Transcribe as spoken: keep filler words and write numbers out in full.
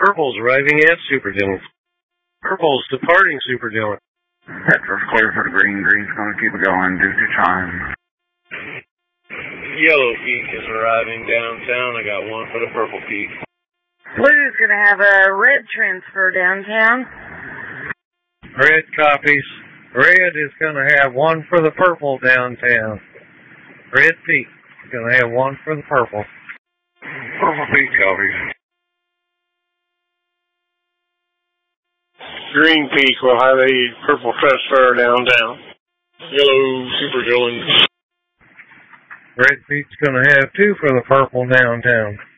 Purple's arriving at Super Dillon. Purple's departing Super Dillon. Petrol's clear for the green. Green's going to keep it going due to time. Yellow Peak is arriving downtown. I got one for the Purple Peak. Blue's going to have a red transfer downtown. Red copies. Red is going to have one for the Purple downtown. Red Peak is going to have one for the Purple. Purple Peak copies. Green Peak will have a Purple transfer downtown. Yellow Super Dillon. Red Peak's going to have two for the Purple downtown.